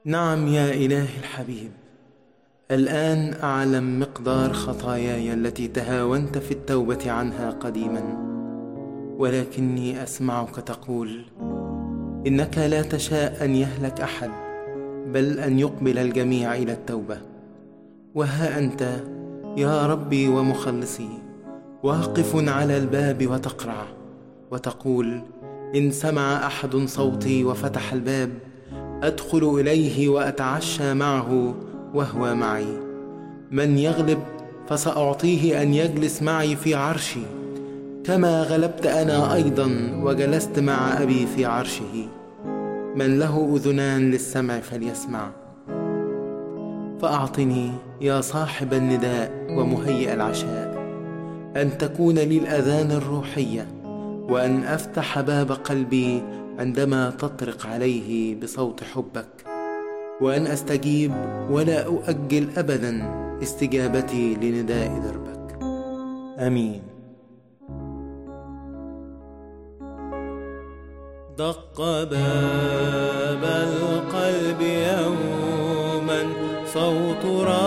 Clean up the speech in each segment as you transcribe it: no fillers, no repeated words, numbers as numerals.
نعم يا إلهي الحبيب، الآن أعلم مقدار خطاياي التي تهاونت في التوبة عنها قديما، ولكني أسمعك تقول إنك لا تشاء أن يهلك أحد، بل أن يقبل الجميع إلى التوبة. وها أنت يا ربي ومخلصي واقف على الباب وتقرع، وتقول: إن سمع أحد صوتي وفتح الباب أدخل إليه وأتعشى معه وهو معي. من يغلب فسأعطيه أن يجلس معي في عرشي، كما غلبت أنا أيضا وجلست مع أبي في عرشه. من له أذنان للسمع فليسمع. فأعطني يا صاحب النداء ومهيئ العشاء أن تكون لي الأذان الروحية، وأن أفتح باب قلبي عندما تطرق عليه بصوت حبك، وأن أستجيب ولا أؤجل أبدا استجابتي لنداء دربك. آمين. دق باب القلب يوما صوت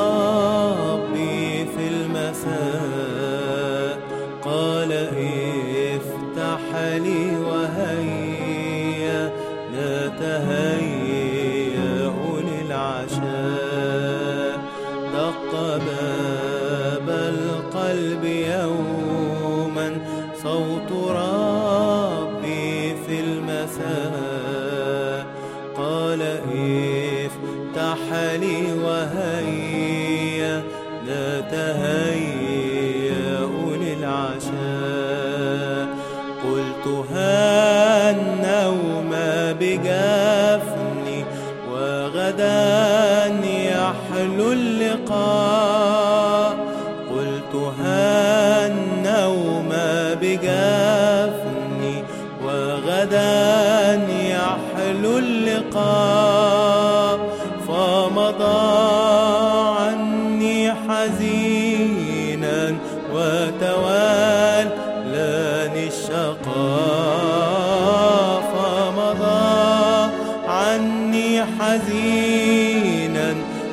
ربي في المساء، قال: افتح لي وهيا نتهيأ للعشاء. دق باب القلب يوما صوت ربي في المساء، قال: افتح لي وهيا نتهيأ للعشاء. قلت: ها النوم بجفني وغدا يحلو اللقاء. قلت: ها النوم بجفني وغدا يحلو اللقاء. فمضى عني حزينا وتولاني الشقاء. فمضى عني حزينا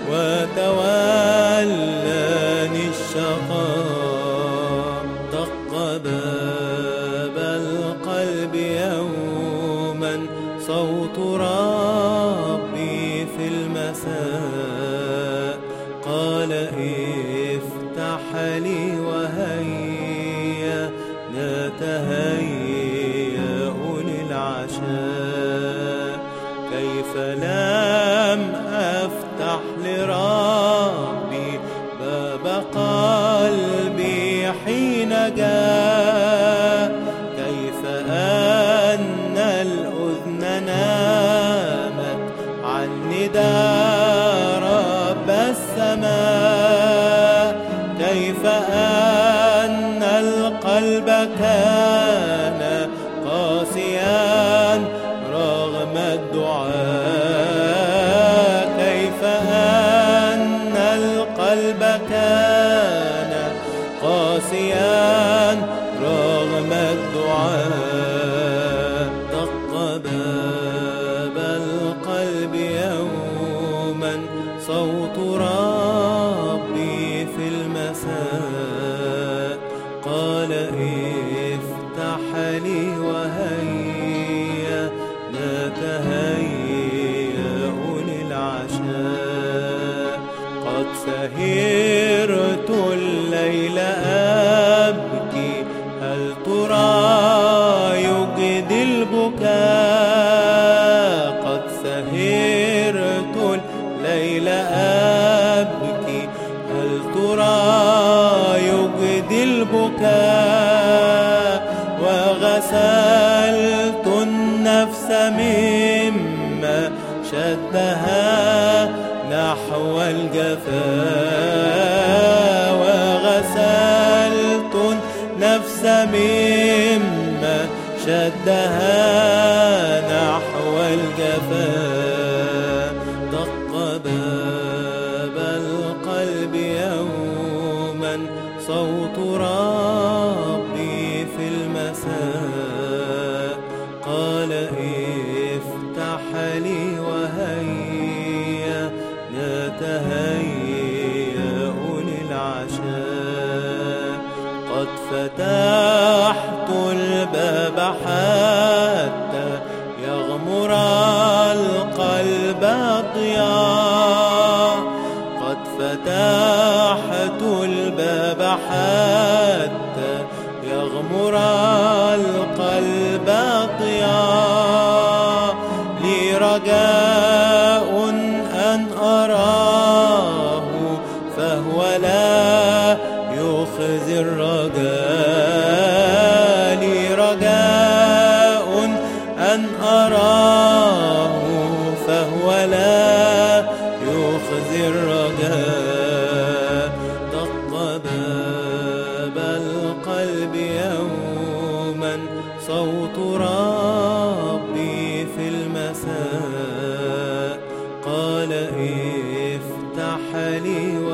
وتولاني الشقاء. دق باب القلب يوما صوت ربي في المساء، قال: افتح لي وهيا نتهيأ للعشاء. كيف لم أفتح لربي باب قلبي حين جاء؟ كيف أن الأذن نامت عن نداء رب السماء؟ كيف أن القلب كان قاسيا رغم الدعاء؟ كيف أن القلب كان قاسيا رغم الدعاء؟ دق باب القلب يوما صوت ربي في المساء، قال: افتح لي وهيا نتهيأ للعشاء. قد سهرت الليل أبكي، هل ترى يجدي البكاء؟ قد سهرت الليل أبكي، هل ترى يجدي البكاء؟ وغسلت النفس مما شدها نحو الجفاء. وغسلت النفس مما شدها نحو الجفاء. دق باب القلب يوما صوت ربي في المساء، قال: افتح لي وهيا قد فتحت الباب حتى يغمر القلب ضياء، قد فتحت الباب حتى يغمر القلب ضياء، لي رجاء أن أراه فهو لا يخزي الرجاء، لي رجاء أن أراه فهو لا يخزي الرجاء. دق باب القلب يوما صوت ربي في المساء، قال افتح لي